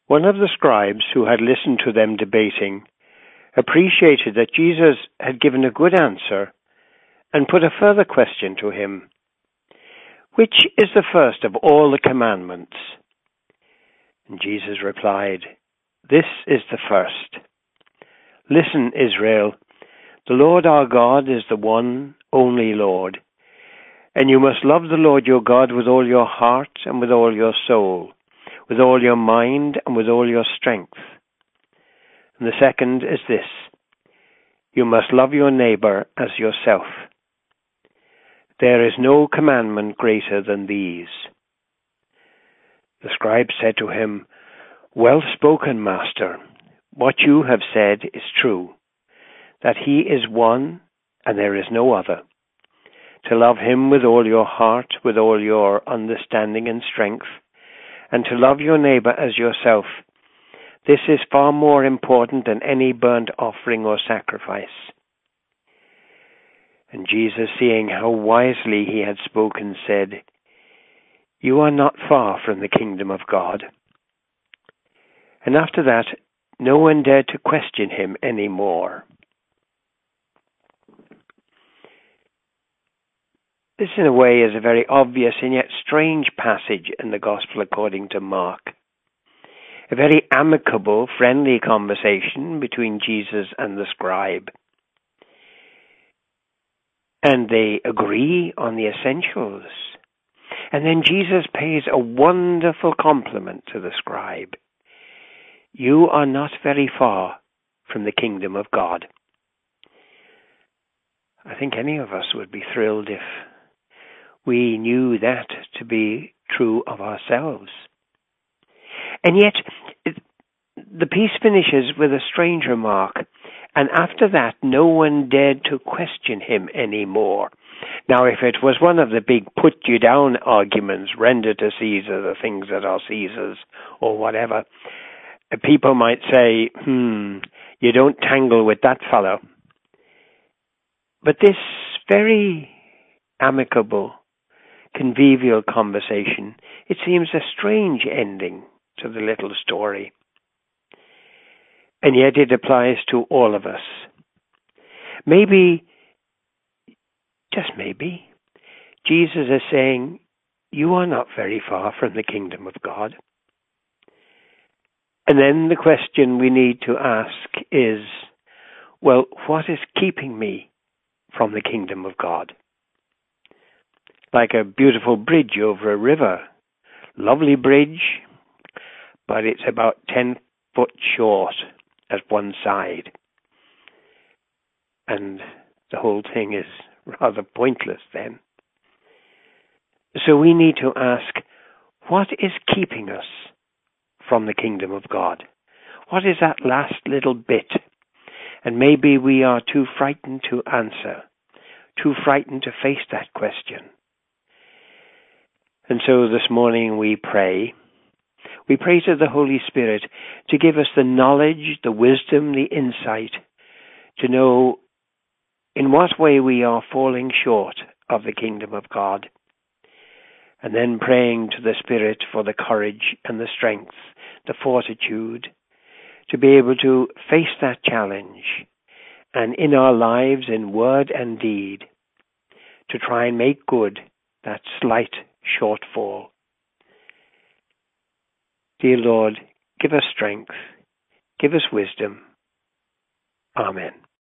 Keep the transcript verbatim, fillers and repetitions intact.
One of the scribes who had listened to them debating appreciated that Jesus had given a good answer and put a further question to him. Which is the first of all the commandments? And Jesus replied, This is the first. Listen, Israel, the Lord our God is the one, only Lord. And you must love the Lord your God with all your heart and with all your soul, with all your mind and with all your strength. And the second is this: you must love your neighbor as yourself. There is no commandment greater than these. The scribe said to him, Well spoken, Master. What you have said is true, that he is one and there is no other. To love him with all your heart, with all your understanding and strength, and to love your neighbor as yourself. This is far more important than any burnt offering or sacrifice. And Jesus, seeing how wisely he had spoken, said, You are not far from the kingdom of God. And after that, no one dared to question him any more. This, in a way, is a very obvious and yet strange passage in the Gospel according to Mark. A very amicable, friendly conversation between Jesus and the scribe. And they agree on the essentials. And then Jesus pays a wonderful compliment to the scribe. You are not very far from the kingdom of God. I think any of us would be thrilled if we knew that to be true of ourselves. And yet, it, the piece finishes with a strange remark, and after that, no one dared to question him anymore. Now, if it was one of the big put-you-down arguments, render to Caesar the things that are Caesar's, or whatever, people might say, hmm, you don't tangle with that fellow. But this very amicable, convivial conversation, it seems a strange ending to the little story. And yet it applies to all of us. Maybe, just maybe, Jesus is saying, you are not very far from the kingdom of God. And then the question we need to ask is, well, what is keeping me from the kingdom of God? Like a beautiful bridge over a river. Lovely bridge, but it's about ten foot short at one side. And the whole thing is rather pointless then. So we need to ask, what is keeping us from the kingdom of God? What is that last little bit? And maybe we are too frightened to answer, too frightened to face that question. And so this morning we pray. We pray to the Holy Spirit to give us the knowledge, the wisdom, the insight to know in what way we are falling short of the kingdom of God. And then praying to the Spirit for the courage and the strength, the fortitude to be able to face that challenge, and in our lives, in word and deed, to try and make good that slight shortfall. Dear Lord, give us strength, give us wisdom. Amen.